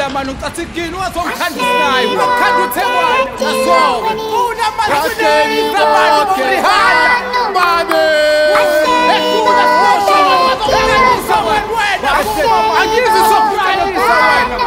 Uyabona manje ucathikini wazomkhanda isinayi ukhanda uThekwani naso una manje abantu borihaya Mane ekuna sosho wazomkhanda wena angizi sokukhanda wena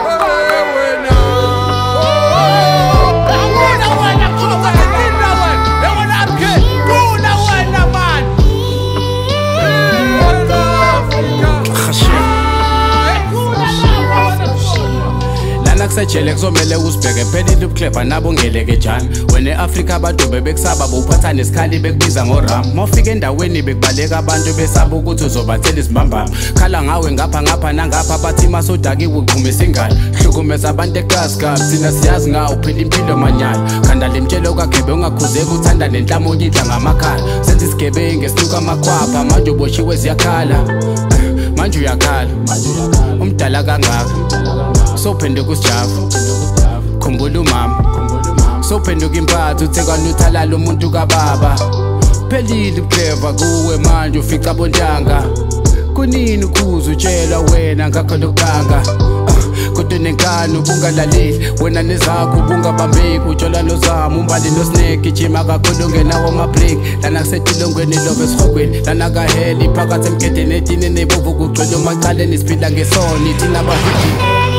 Nakusejele kuzomele usibheke phelile ubuclever nabo ngeleke njani wena eAfrika abantu bebekusaba bophatha nesikhali bekubiza ngoram mawufika endaweni bekubaleka abantu besaba ukuthi uzobathela isimbambama khala ngawe ngapha nangapha bathi masodakiwe uqhumisa ingane hlukumeza abantu eGlasgow thina siyazi ngawo phela impilo manyala khanda lemtshelo kaGebe ungakhuzeki uthanda nenhlamo yidla ngamakhala senza isigebengu esiluka amakhwapha manje uboshiwe ziyakhala manje uyakhala umdala kangaka sophenduka usijavu khumbula umama sophenduka impatho uThekwani uthalala umuntu kababa phelile uclever kuwe manje ufica bontanga kunini ukuze utshelwa wena ngakho lokanga kodwa nenkani ubungalaleli wena nezakho ubungabambeki utshola nozama umbali noSnake ijima kakhulu ngenawo ama-break lana kusetilongweni lobe esihogweni lana kaheli phakathi emgedeni etini nebovu kugcwele umacaleni siphila ngesoni thina bahidi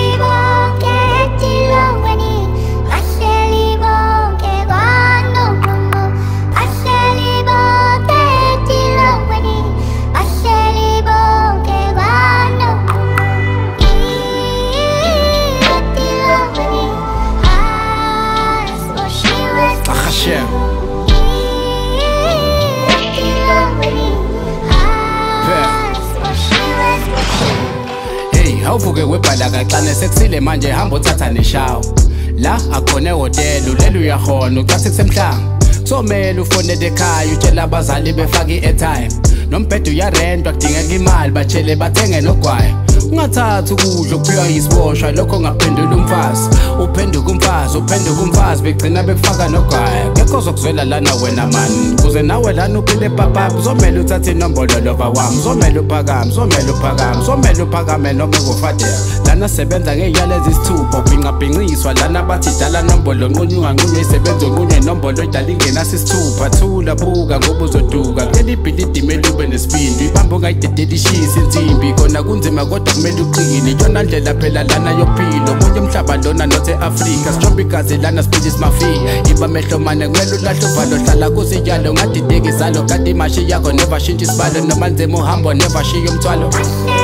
awuvuke webhala kaxane sekusile manje hamba uthatha neshawo la akhona ehotela ulele uyahona ucathi kusemhlanga kusomela ufonele ekhaya utshela abazali befaka i-airtime nombhedo uyarentwa kudingeka imali batshele bathenge nogwayi ungathathi ukudla okuphiwa yisiboshwa lokho ngaphendula umfazi uphenduka umfazi begcina bekufaka nogwayi ngekho zokuzwela lana wena mani kuze nawe lana uphile papapa uzomele uthathe inombolo lova wami uzomele uphakame noma ngofadela lana sebenza ngey'yalo ezisithupha ubhinqabhinqiswa lana bathi dala nombolo nqunywe isebenza onqunywe inombolo idala ingenasi isithupha thula buka ngoba uzoduka kuleli ibhilidi mele ube nesibindi ibambe ungayidedelishisa insimbi khona kunzima kodwa kumele uqine yona ndlela phela lana yophilo omunye umhlaba lona nothe Afrika sijomba igazi lana siphila isimafia iba mehlo mane kumele ulahle uvalo hlala kusiyalo ngadideki izalo kade imashi yakho never shintsha isibalo noma nzima uhambo never shiya umthwalo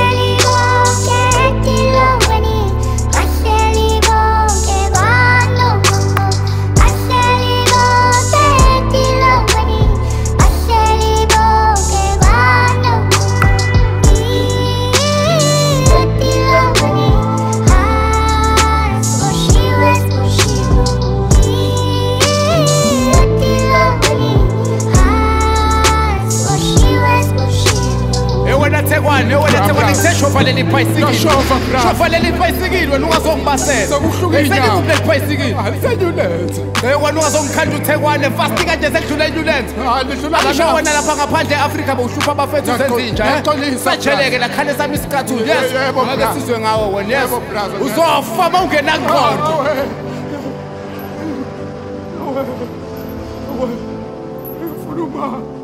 Thekwani shofa leli bhayisikili shofa leli bhayisikili wena ungazongibasela sekuhlukile kuleli bhayisikili alisenyulenze wena ungazongikhanda uThekwani fast kanje sekudlula enyulenze ngisho wena lapha ngaphandle eAfrika bowuhlupha abafethu uzenzinja sajeleke la khane sami isikhathi yes ngeke sizwe ngawo wena yes uzofa mawungena kuqondo ufuna uma